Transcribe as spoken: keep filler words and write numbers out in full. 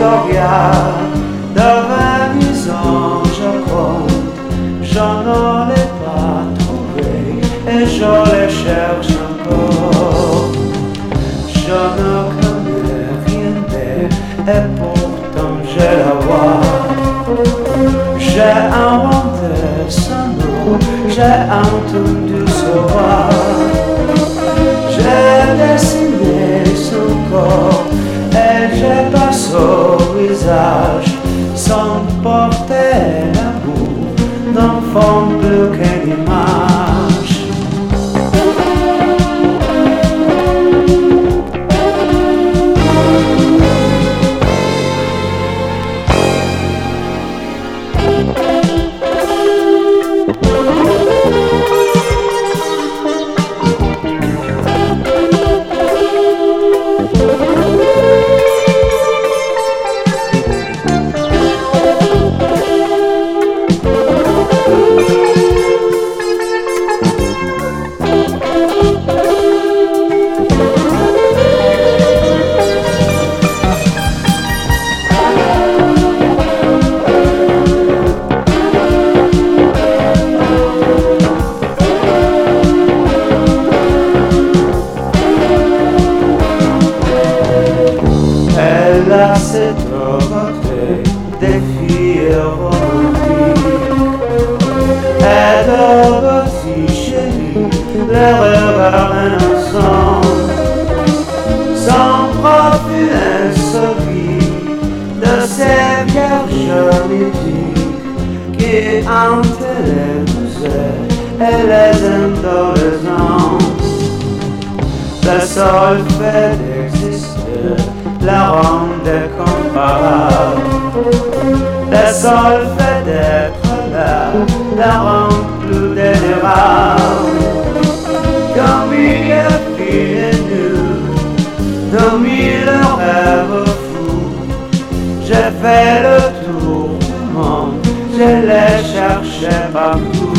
storia d'avenisant, je crois. J'en ai pas trouvé et je les cherche encore. Je ne connais rien d'elle et pourtant je la vois. J'ai inventé son nom, j'ai entendu ce roi. J'ai dessiné son corps et j'ai passé au visage sans porter l'amour d'enfant plus qu'une image. Elle a cette beauté des filles romantiques. Elle a aussi chérie les regards innocents, sans profil insoumis de ces vierges mythiques qui hantent les musées et les adolescents. Le seul fait d'exister la rendait comparable. Le seul fait d'être là la rend plus délirable. Comme il y a filles nues, de mille rêves fous, j'ai fait le tour du monde, je les cherchais partout.